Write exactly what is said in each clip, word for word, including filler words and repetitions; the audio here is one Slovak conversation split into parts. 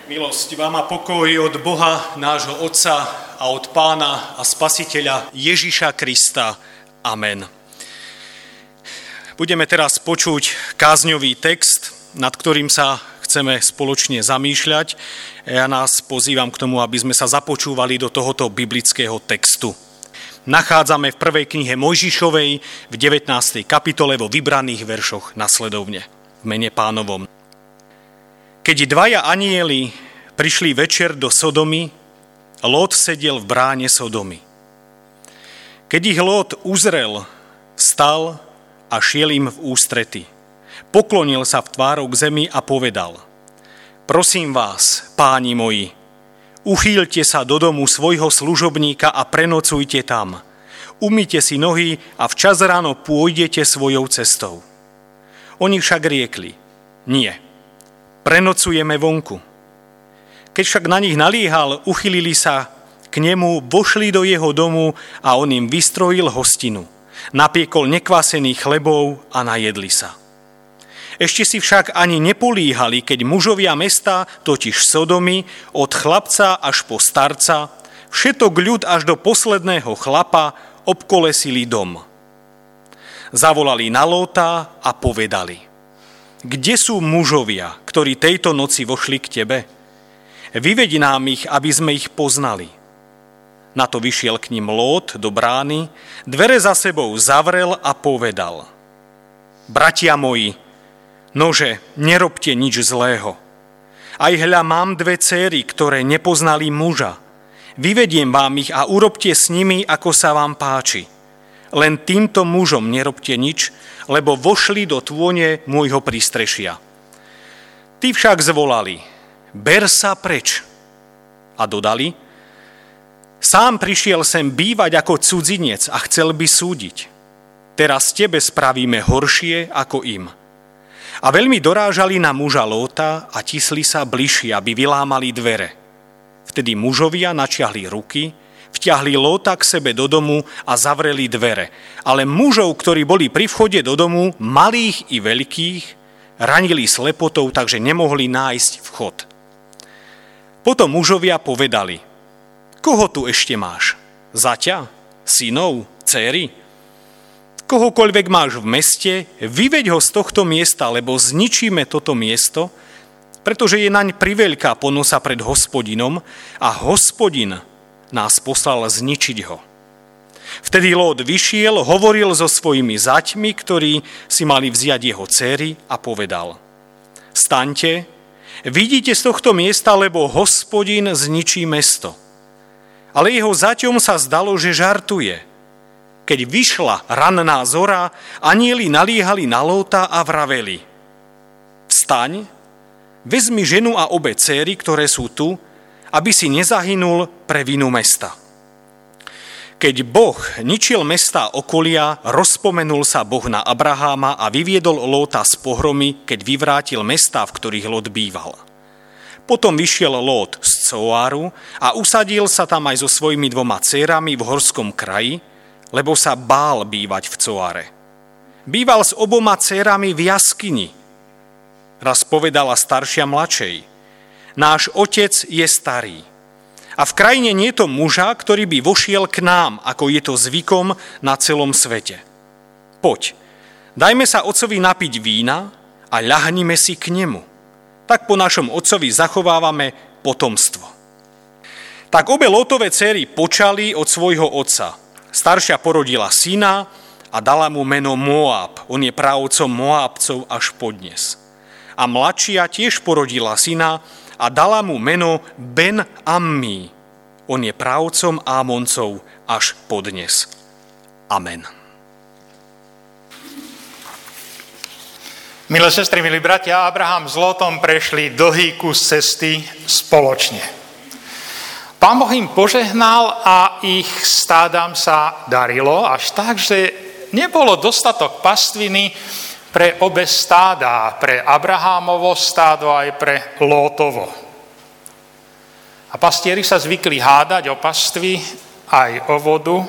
Milosť vám a pokoj od Boha, nášho Otca a od Pána a Spasiteľa Ježiša Krista. Amen. Budeme teraz počuť kázňový text, nad ktorým sa chceme spoločne zamýšľať. Ja nás pozývam k tomu, aby sme sa započúvali do tohoto biblického textu. Nachádzame v prvej knihe Mojžišovej v devätnástej kapitole vo vybraných veršoch nasledovne v mene Pánovom. Keď dvaja anjeli prišli večer do Sodomy, Lót sedel v bráne Sodomy. Keď ich Lót uzrel, stal a šiel im v ústrety. Poklonil sa v tvárou k zemi a povedal: Prosím vás, páni moji, uchýľte sa do domu svojho služobníka a prenocujte tam. Umyte si nohy a včas ráno pôjdete svojou cestou. Oni však riekli: Nie, prenocujeme vonku. Keď však na nich naliehal, uchylili sa k nemu, vošli do jeho domu a on im vystrojil hostinu. Napiekol nekvasených chlebov a najedli sa. Ešte si však ani nepolíhali, keď mužovia mesta, totiž Sodomy, od chlapca až po starca, všetok ľud až do posledného chlapa, obkolesili dom. Zavolali na Lóta a povedali: Kde sú mužovia, ktorí tejto noci vošli k tebe? Vyveď nám ich, aby sme ich poznali. Na to vyšiel k ním Lót do brány, dvere za sebou zavrel a povedal: Bratia moji, nože, nerobte nič zlého. Aj hľa, mám dve céry, ktoré nepoznali muža. Vyvediem vám ich a urobte s nimi, ako sa vám páči. Len týmto mužom nerobte nič, lebo vošli do tône môjho prístrešia. Tí však zvolali: Ber sa preč. A dodali: Sám prišiel sem bývať ako cudzinec a chcel by súdiť. Teraz tebe spravíme horšie ako im. A veľmi dorážali na muža Lóta a tisli sa bližšie, aby vylámali dvere. Vtedy mužovia načiahli ruky, vťahli Lóta k sebe do domu a zavreli dvere. Ale mužov, ktorí boli pri vchode do domu, malých i veľkých, ranili slepotou, takže nemohli nájsť vchod. Potom mužovia povedali: Koho tu ešte máš? Zaťa? Synov? Céry? Kohokoľvek máš v meste, vyveď ho z tohto miesta, lebo zničíme toto miesto, pretože je naň priveľká ponosa pred Hospodinom a Hospodin nás poslal zničiť ho. Vtedy Lót vyšiel, hovoril so svojimi zaťmi, ktorí si mali vziať jeho céry, a povedal: Staňte, vidíte z tohto miesta, lebo Hospodin zničí mesto. Ale jeho zaťom sa zdalo, že žartuje. Keď vyšla ranná zora, anjeli naliehali na Lóta a vraveli: Vstaň, vezmi ženu a obe céry, ktoré sú tu, aby si nezahynul pre vinu mesta. Keď Boh ničil mestá okolia, rozpomenul sa Boh na Abraháma a vyviedol Lóta z pohromy, keď vyvrátil mestá, v ktorých Lót býval. Potom vyšiel Lót z Coáru a usadil sa tam aj so svojimi dvoma dcérami v horskom kraji, lebo sa bál bývať v Coáre. Býval s oboma dcérami v jaskyni. Raz povedala staršia mladšej: Náš otec je starý a v krajine nie je to muža, ktorý by vošiel k nám, ako je to zvykom na celom svete. Poď, dajme sa otcovi napiť vína a ľahnime si k nemu. Tak po našom otcovi zachovávame potomstvo. Tak obe Lótove dcery počali od svojho otca. Staršia porodila syna a dala mu meno Moab. On je právcom Moábcov až podnes. A mladšia tiež porodila syna a dala mu meno Ben-Ammi. On je právcom Ámoncov až podnes. Amen. Milé sestry, milí bratia, Abraham s Lótom prešli dlhý kus cesty spoločne. Pán Boh im požehnal a ich stádam sa darilo až tak, že nebolo dostatok pastviny pre obe stáda, pre Abrahámovo stádo aj pre Lótovo. A pastieri sa zvykli hádať o pastvy aj o vodu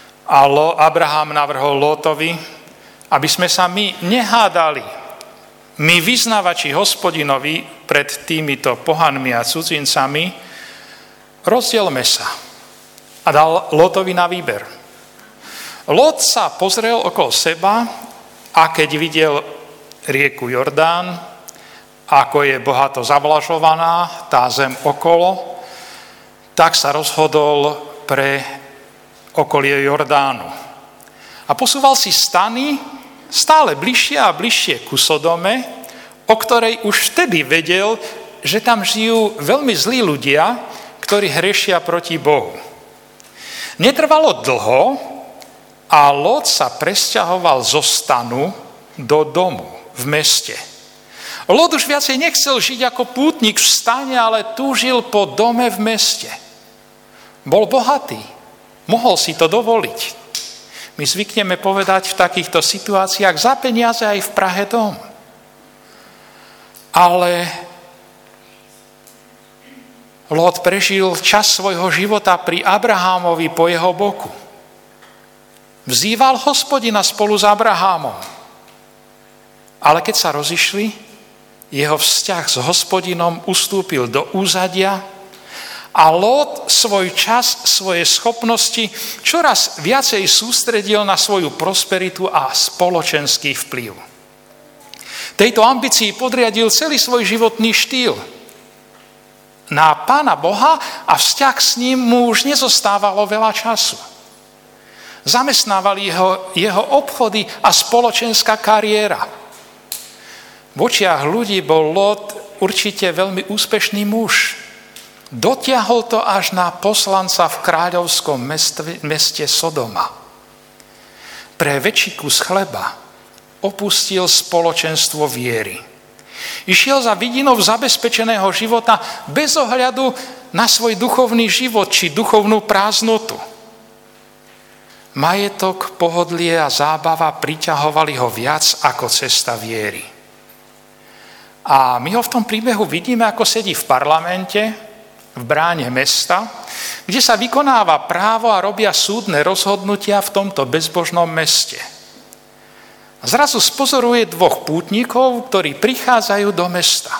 a Abraham navrhol Lótovi, aby sme sa my nehádali, My, vyznávači Hospodinovi pred týmito pohanmi a cudzincami, rozdielme sa. A dal Lótovi na výber. Lót sa pozrel okolo seba a keď videl rieku Jordán, ako je bohato zavlažovaná tá zem okolo, tak sa rozhodol pre okolie Jordánu. A posúval si stany stále bližšie a bližšie ku Sodome, o ktorej už vtedy vedel, že tam žijú veľmi zlí ľudia, ktorí hrešia proti Bohu. Netrvalo dlho a Lót sa presťahoval zo stanu do domu v meste. Lót už viacej nechcel žiť ako pútnik v stane, ale túžil po dome v meste. Bol bohatý, mohol si to dovoliť. My zvykneme povedať v takýchto situáciách za peniaze aj v Prahe dom. Ale Lót prežil čas svojho života pri Abrahámovi po jeho boku. Vzýval Hospodina spolu s Abrahámom. Ale keď sa rozišli, jeho vzťah s Hospodinom ustúpil do úzadia a Lót svoj čas, svoje schopnosti čoraz viacej sústredil na svoju prosperitu a spoločenský vplyv. Tejto ambícii podriadil celý svoj životný štýl. Na Pána Boha a vzťah s ním mu už nezostávalo veľa času. Zamestnávali jeho, jeho obchody a spoločenská kariéra. V očiach ľudí bol Lót určite veľmi úspešný muž. Dotiahol to až na poslanca v kráľovskom meste, meste Sodoma. Pre väčší kus chleba opustil spoločenstvo viery. Išiel za vidinou zabezpečeného života bez ohľadu na svoj duchovný život či duchovnú prázdnotu. Majetok, pohodlie a zábava priťahovali ho viac ako cesta viery. A my ho v tom príbehu vidíme, ako sedí v parlamente, v bráne mesta, kde sa vykonáva právo a robia súdne rozhodnutia v tomto bezbožnom meste. A zrazu spozoruje dvoch pútnikov, ktorí prichádzajú do mesta.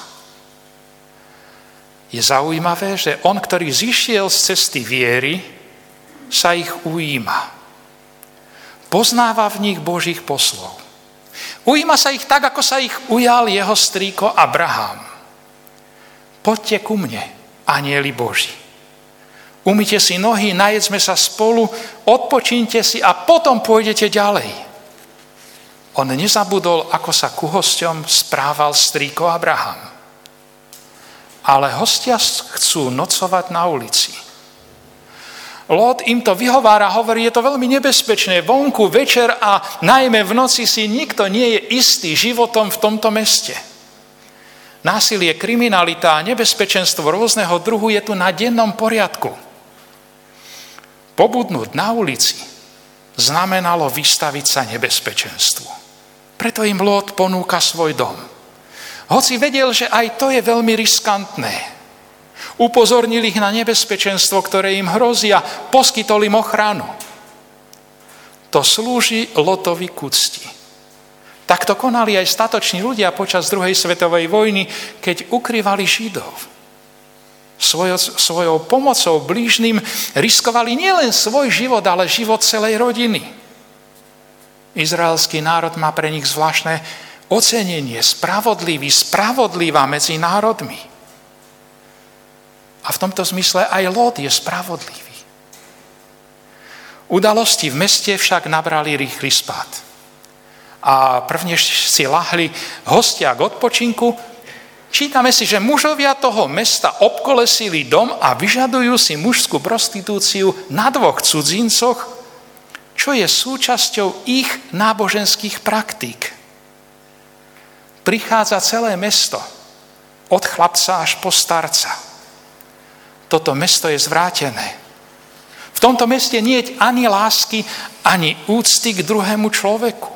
Je zaujímavé, že on, ktorý zišiel z cesty viery, sa ich ujíma. Poznáva v nich Božích poslov. Ujíma sa ich tak, ako sa ich ujal jeho strýko Abraham. Poďte ku mne, anjeli Boží. Umyte si nohy, najedzme sa spolu, odpočínte si a potom pôjdete ďalej. On nezabudol, ako sa ku hosťom správal strýko Abraham. Ale hostia chcú nocovať na ulici. Lót im to vyhovára, hovorí, je to veľmi nebezpečné. Vonku večer a najmä v noci si nikto nie je istý životom v tomto meste. Násilie, kriminalita a nebezpečenstvo rôzneho druhu je tu na dennom poriadku. Pobudnúť na ulici znamenalo vystaviť sa nebezpečenstvu. Preto im Lót ponúka svoj dom. Hoci vedel, že aj to je veľmi riskantné. Upozornil ich na nebezpečenstvo, ktoré im hrozí a poskytol im ochranu. To slúži Lótovi k úcti. Takto konali aj statoční ľudia počas druhej svetovej vojny, keď ukrývali Židov. Svojou, svojou pomocou blížnym riskovali nielen svoj život, ale život celej rodiny. Izraelský národ má pre nich zvláštne ocenenie, spravodlivý, spravodlivá medzi národmi. A v tomto zmysle aj Lót je spravodlivý. Udalosti v meste však nabrali rýchly spád. A prvne si lahli hostia k odpočinku. Čítame si, že mužovia toho mesta obkolesili dom a vyžadujú si mužskú prostitúciu na dvoch cudzincoch, čo je súčasťou ich náboženských praktík. Prichádza celé mesto, od chlapca až po starca. Toto mesto je zvrátené. V tomto meste nie je ani lásky, ani úcty k druhému človeku.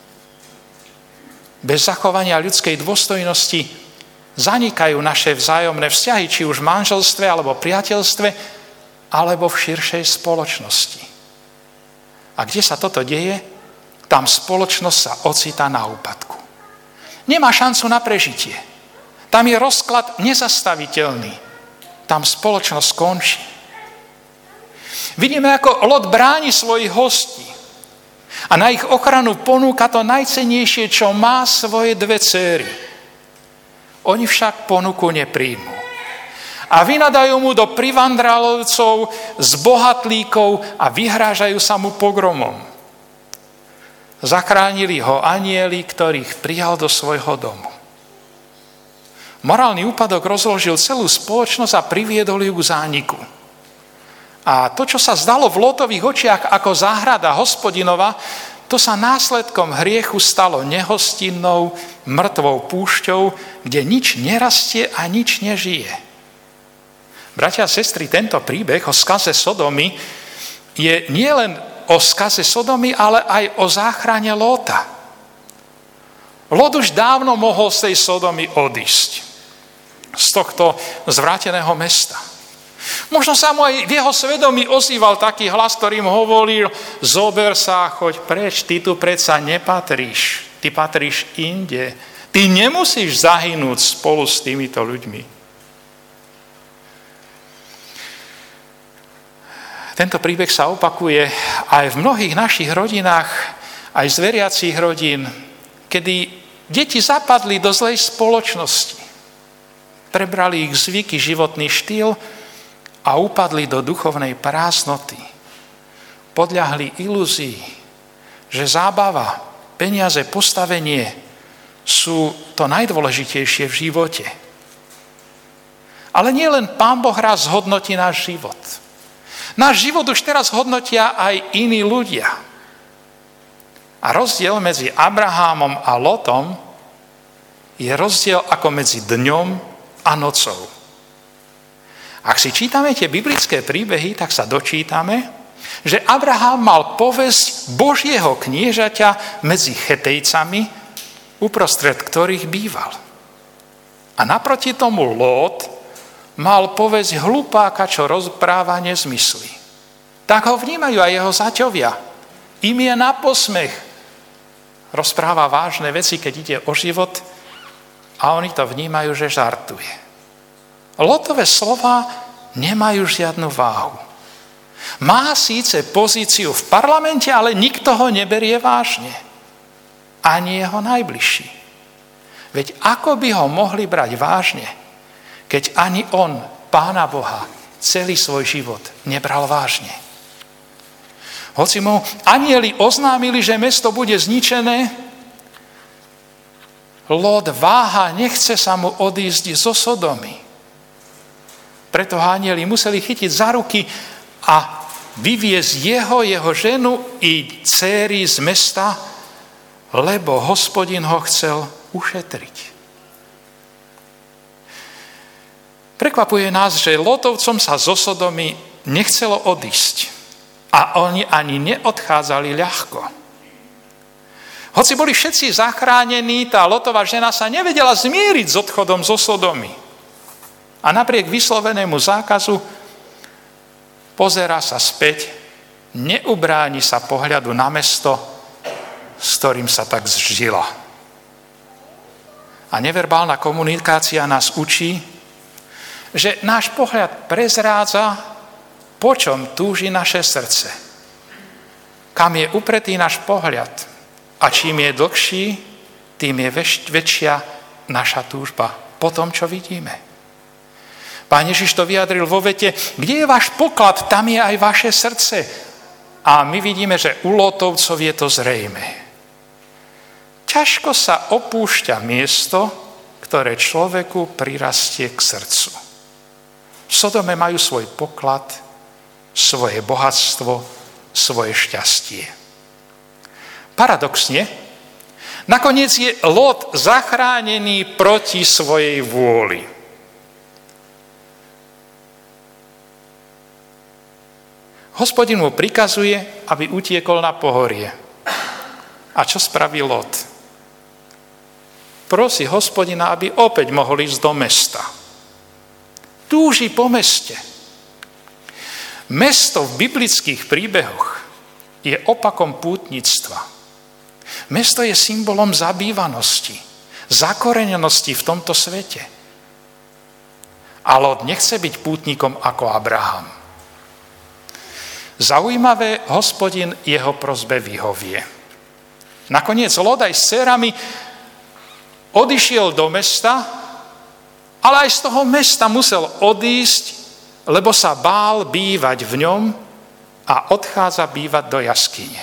Bez zachovania ľudskej dôstojnosti zanikajú naše vzájomné vzťahy, či už v manželstve, alebo priateľstve, alebo v širšej spoločnosti. A kde sa toto deje, tam spoločnosť sa ocitá na úpadku. nemá šancu na prežitie. Tam je rozklad nezastaviteľný. Tam spoločnosť končí. Vidíme, ako Lot bráni svojich hostí a na ich ochranu ponúka to najcennejšie, čo má, svoje dve dcéry. Oni však ponuku nepríjmú. A vynadajú mu do privandralovcov z bohatlíkov a vyhrážajú sa mu pogromom. Zachránili ho anjeli, ktorých prijal do svojho domu. Morálny úpadok rozložil celú spoločnosť a priviedol ju k zániku. A to, čo sa zdalo v Lotových očiach ako záhrada Hospodinova, to sa následkom hriechu stalo nehostinnou, mŕtvou púšťou, kde nič nerastie a nič nežije. Bratia a sestry, tento príbeh o skaze Sodomy je nielen o skaze Sodomy, ale aj o záchrane Lóta. Lot už dávno mohol z tej Sodomy odísť, z tohto zvráteného mesta. Možno sa mu aj v jeho svedomí ozýval taký hlas, ktorým hovoril: zober sa, choď preč, ty tu predsa nepatríš, ty patríš inde. Ty nemusíš zahynúť spolu s týmito ľuďmi. Tento príbeh sa opakuje aj v mnohých našich rodinách, aj z veriacich rodín, kedy deti zapadli do zlej spoločnosti. Prebrali ich zvyky, životný štýl a upadli do duchovnej prázdnoty. Podľahli ilúzii, že zábava, peniaze, postavenie sú to najdôležitejšie v živote. Ale nie len Pán Boh raz zhodnotí náš život. Náš život už teraz hodnotia aj iní ľudia. A rozdiel medzi Abrahámom a Lotom je rozdiel ako medzi dňom a nocou. Ak si čítame tie biblické príbehy, tak sa dočítame, že Abraham mal povesť Božieho kniežaťa medzi Chetejcami, uprostred ktorých býval. A naproti tomu Lót mal povesť hlupáka, čo rozpráva nezmysly. Tak ho vnímajú aj jeho zaťovia. Im je na posmech. Rozpráva vážne veci, keď ide o život, a oni to vnímajú, že žartuje. Lotové slova nemajú žiadnu váhu. Má síce pozíciu v parlamente, ale nikto ho neberie vážne. Ani jeho najbližší. Veď ako by ho mohli brať vážne, keď ani on, Pána Boha, celý svoj život nebral vážne. Hoci mu anjeli oznámili, že mesto bude zničené, Lót váha, nechce sa mu odísť zo Sodomy. Preto anjeli museli chytiť za ruky a vyviezť jeho, jeho ženu i dcéry z mesta, lebo Hospodin ho chcel ušetriť. Prekvapuje nás, že Lótovcom sa zo Sodomy nechcelo odísť a oni ani neodchádzali ľahko. Hoci boli všetci zachránení, tá Lótova žena sa nevedela zmieriť s odchodom zo Sodomy. A napriek vyslovenému zákazu pozerá sa späť, neubráni sa pohľadu na mesto, s ktorým sa tak zžila. A neverbálna komunikácia nás učí, že náš pohľad prezrádza, po čom túži naše srdce. Kam je upretý náš pohľad a čím je dlhší, tým je väčšia naša túžba po tom, čo vidíme. Pán Ježiš to vyjadril vo vete: kde je váš poklad, tam je aj vaše srdce. A my vidíme, že u Lótovcov je to zrejmé. Ťažko sa opúšťa miesto, ktoré človeku prirastie k srdcu. V Sodome majú svoj poklad, svoje bohatstvo, svoje šťastie. Paradoxne, nakoniec je Lót zachránený proti svojej vôli. Hospodin mu prikazuje, aby utiekol na pohorie. A čo spraví Lót? Prosí Hospodina, aby opäť mohol ísť do mesta. Túži po meste. Mesto v biblických príbehoch je opakom pútnictva. Mesto je symbolom zabývanosti, zakorenenosti v tomto svete. A Lot nechce byť pútnikom ako Abraham. Zaujímavé, Hospodin jeho prosbe vyhovie. Nakoniec Lot aj s dcerami odišiel do mesta, ale aj z toho mesta musel odísť, lebo sa bál bývať v ňom a odchádza bývať do jaskyne.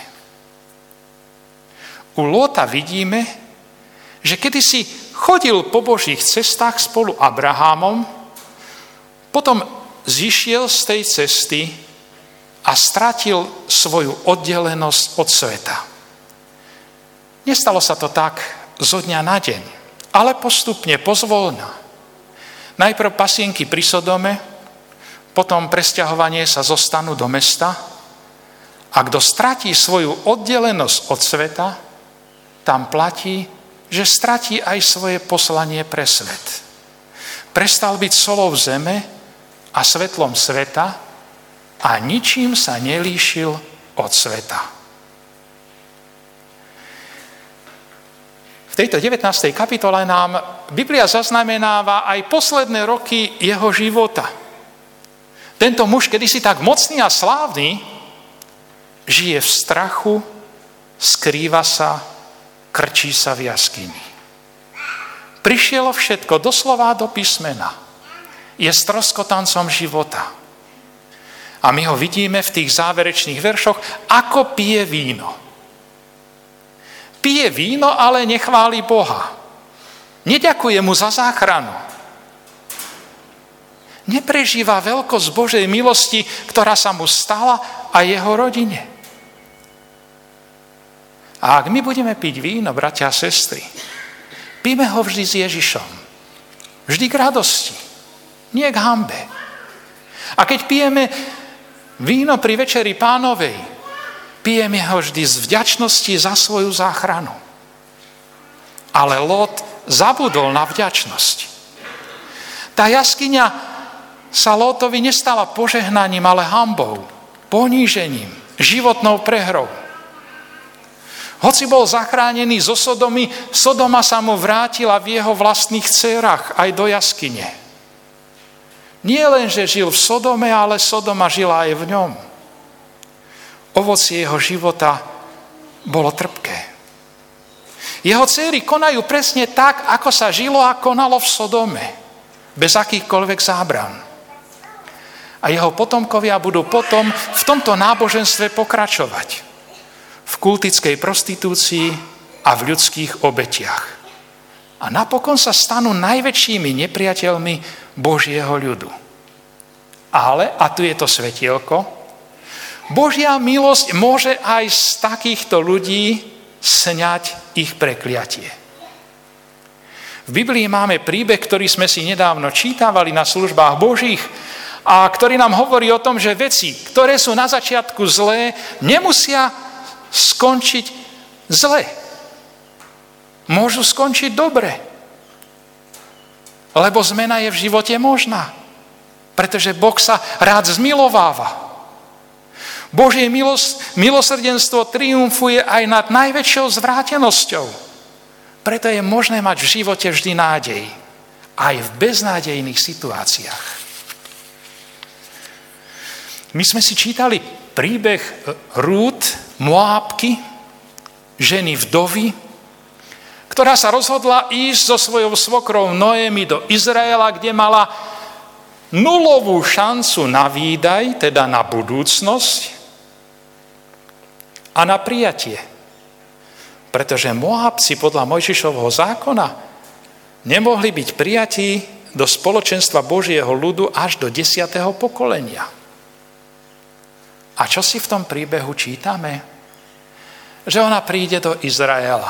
U Lóta vidíme, že kedysi chodil po Božích cestách spolu Abrahamom, potom zišiel z tej cesty a stratil svoju oddelenosť od sveta. Nestalo sa to tak zo dňa na deň, ale postupne, pozvolna. Najprv pasienky pri Sodome, potom presťahovanie sa zostanú do mesta a kto stratí svoju oddelenosť od sveta, tam platí, že stratí aj svoje poslanie pre svet. Prestal byť solou zeme a svetlom sveta a ničím sa nelíšil od sveta. V tejto devätnástej kapitole nám Biblia zaznamenáva aj posledné roky jeho života. Tento muž, kedysi tak mocný a slávny, žije v strachu, skrýva sa, krčí sa v jaskyni. Prišiel všetko doslova do písmena. Je stroskotancom života. A my ho vidíme v tých záverečných veršoch, ako pije víno. Pije víno, ale nechváli Boha. Neďakuje mu za záchranu. Neprežíva veľkosť Božej milosti, ktorá sa mu stala a jeho rodine. A ak my budeme piť víno, bratia a sestry, pijme ho vždy s Ježišom. Vždy k radosti, nie k hanbe. A keď pijeme víno pri Večeri Pánovej, pijeme ho vždy z vďačnosti za svoju záchranu. Ale Lot zabudol na vďačnosť. Tá jaskyňa sa Lótovi nestala požehnaním, ale hanbou, ponížením, životnou prehrou. Hoci bol zachránený zo Sodomy, Sodoma sa mu vrátila v jeho vlastných dcérach aj do jaskyne. Nie len, že žil v Sodome, ale Sodoma žila aj v ňom. Ovocie jeho života bolo trpké. Jeho dcéry konajú presne tak, ako sa žilo a konalo v Sodome, bez akýchkoľvek zábran. A jeho potomkovia budú potom v tomto náboženstve pokračovať. V kultickej prostitúcii a v ľudských obetiach. A napokon sa stanú najväčšími nepriateľmi Božieho ľudu. Ale, a tu je to svetielko, Božia milosť môže aj z takýchto ľudí sňať ich prekliatie. V Biblii máme príbeh, ktorý sme si nedávno čítavali na službách Božích a ktorý nám hovorí o tom, že veci, ktoré sú na začiatku zlé, nemusia skončiť zle. Môžu skončiť dobre. Lebo zmena je v živote možná. Pretože Boh sa rád zmilováva. Božie milos, milosrdenstvo triumfuje aj nad najväčšou zvrátenosťou. Preto je možné mať v živote vždy nádej. Aj v beznádejných situáciách. My sme si čítali príbeh Rút, Moábky, ženy vdovy, ktorá sa rozhodla ísť so svojou svokrou Noémi do Izraela, kde mala nulovú šancu na výdaj, teda na budúcnosť a na prijatie. Pretože Moábci podľa Mojžišovho zákona nemohli byť prijatí do spoločenstva Božieho ľudu až do desiateho pokolenia. A čo si v tom príbehu čítame? Že ona príde do Izraela.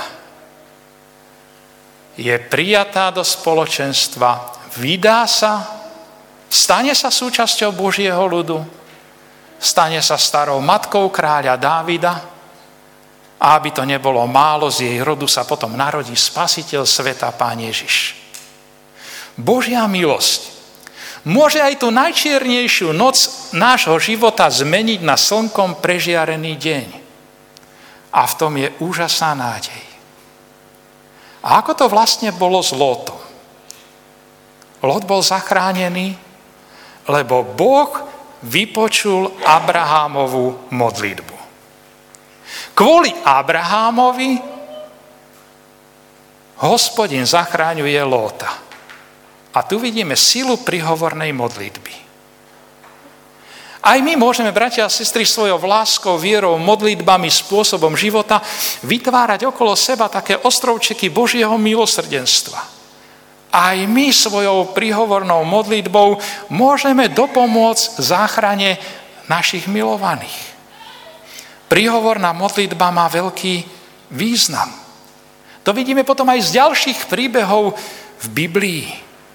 Je prijatá do spoločenstva, vydá sa, stane sa súčasťou Božieho ľudu, stane sa starou matkou kráľa Dávida a aby to nebolo málo, z jej rodu sa potom narodí Spasiteľ sveta, Pán Ježiš. Božia milosť môže aj tú najčiernejšiu noc nášho života zmeniť na slnkom prežiarený deň. A v tom je úžasná nádej. A ako to vlastne bolo s Lótom? Lót bol zachránený, lebo Boh vypočul Abrahámovú modlitbu. Kvôli Abrahámovi Hospodin zachráňuje Lóta. A tu vidíme silu prihovornej modlitby. Aj my môžeme, bratia a sestry, svojou láskou, vierou, modlitbami, spôsobom života vytvárať okolo seba také ostrovčeky Božieho milosrdenstva. Aj my svojou prihovornou modlitbou môžeme dopomôcť záchrane našich milovaných. Prihovorná modlitba má veľký význam. To vidíme potom aj z ďalších príbehov v Biblii.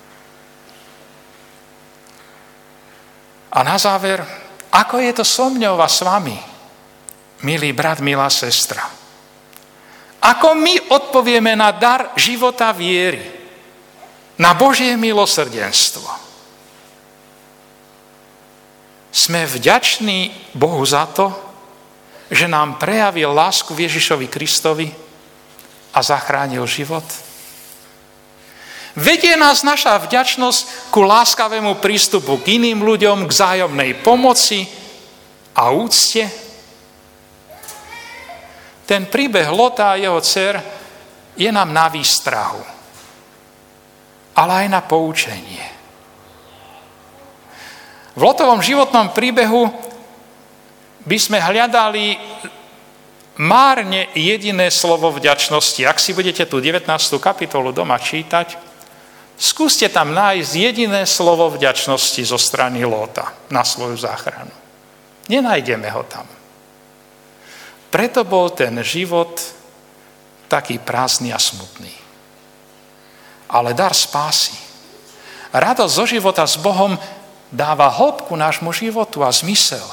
A na záver, ako je to so mňou a s vami, milý brat, milá sestra? Ako my odpovieme na dar života viery, na Božie milosrdenstvo? Sme vďační Bohu za to, že nám prejavil lásku Ježišovi Kristovi a zachránil život? Vedie nás naša vďačnosť ku láskavému prístupu k iným ľuďom, k vzájomnej pomoci a úcte? Ten príbeh Lota a jeho dcer je nám na výstrahu, ale aj na poučenie. V Lotovom životnom príbehu by sme hľadali márne jediné slovo vďačnosti. Ak si budete tú devätnástu kapitolu doma čítať, skúste tam nájsť jediné slovo vďačnosti zo strany Lóta na svoju záchranu. Nenájdeme ho tam. Preto bol ten život taký prázdny a smutný. Ale dar spásy, radosť zo života s Bohom dáva hĺbku nášmu životu a zmysel.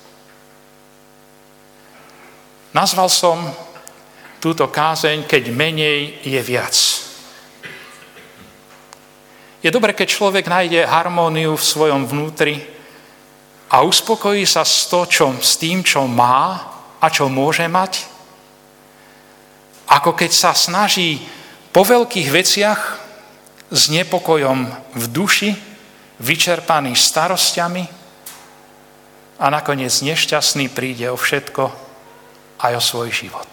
Nazval som túto kázeň Keď menej je viac. Je dobre, keď človek nájde harmóniu v svojom vnútri a uspokojí sa s, to, čo, s tým, čo má a čo môže mať, ako keď sa snaží po veľkých veciach s nepokojom v duši, vyčerpaný starosťami a nakoniec nešťastný príde o všetko aj o svoj život.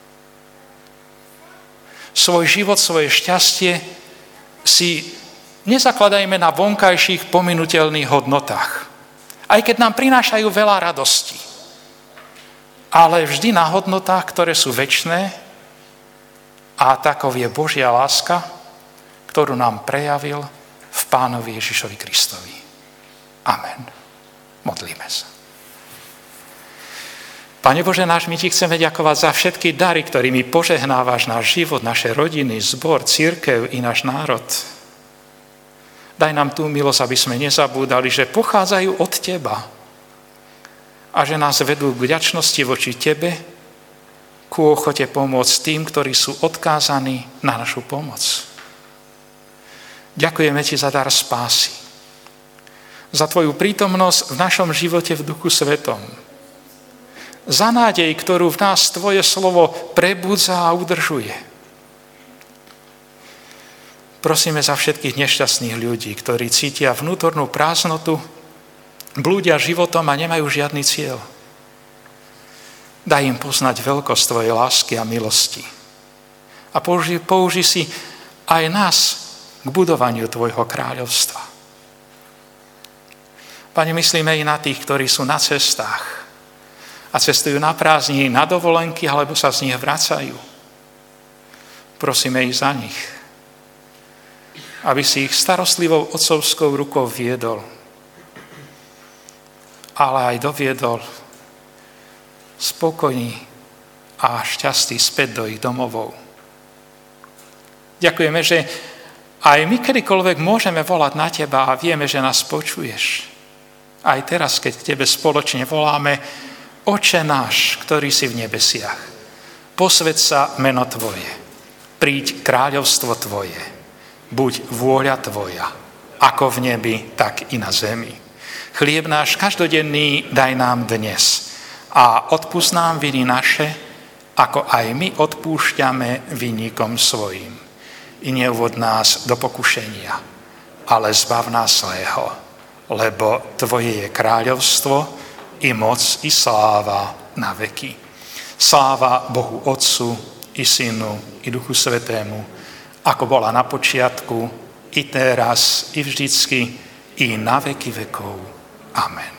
Svoj život, svoje šťastie si nezakladajme na vonkajších pominuteľných hodnotách, aj keď nám prinášajú veľa radosti, ale vždy na hodnotách, ktoré sú večné, a takov je Božia láska, ktorú nám prejavil v Pánovi Ježišovi Kristovi. Amen. Modlíme sa. Pane Bože náš, my ti chceme ďakovať za všetky dary, ktorými požehnávaš náš život, naše rodiny, zbor, cirkev i náš národ. Daj nám tú milosť, aby sme nezabúdali, že pochádzajú od teba a že nás vedú k vďačnosti voči tebe, ku ochote pomôcť tým, ktorí sú odkázaní na našu pomoc. Ďakujeme ti za dar spásy, za tvoju prítomnosť v našom živote v Duchu Svetom, za nádej, ktorú v nás tvoje slovo prebudza a udržuje. Prosíme za všetkých nešťastných ľudí, ktorí cítia vnútornú prázdnotu, blúdia životom a nemajú žiadny cieľ. Daj im poznať veľkosť tvojej lásky a milosti. A použi, použi si aj nás k budovaniu tvojho kráľovstva. Pane, myslíme i na tých, ktorí sú na cestách a cestujú na prázdniny, na dovolenky, alebo sa z nich vracajú. Prosíme ich za nich, aby si ich starostlivou otcovskou rukou viedol, ale aj doviedol spokojný a šťastný späť do ich domovov. Ďakujeme, že aj my kedykoľvek môžeme volať na teba a vieme, že nás počuješ. Aj teraz, keď k tebe spoločne voláme: Oče náš, ktorý si v nebesiach, posväť sa meno tvoje, príď kráľovstvo tvoje, buď vôľa tvoja, ako v nebi, tak i na zemi. Chlieb náš každodenný daj nám dnes a odpusť nám viny naše, ako aj my odpúšťame vinníkom svojim. i neuvod nás do pokušenia, ale zbav nás zlého, lebo Tvoje je kráľovstvo, i moc, i sláva na veky. Sláva Bohu Otcu, i Synu, i Duchu Svätému, ako bola na počiatku, i teraz, i vždycky, i na veky vekov. Amen.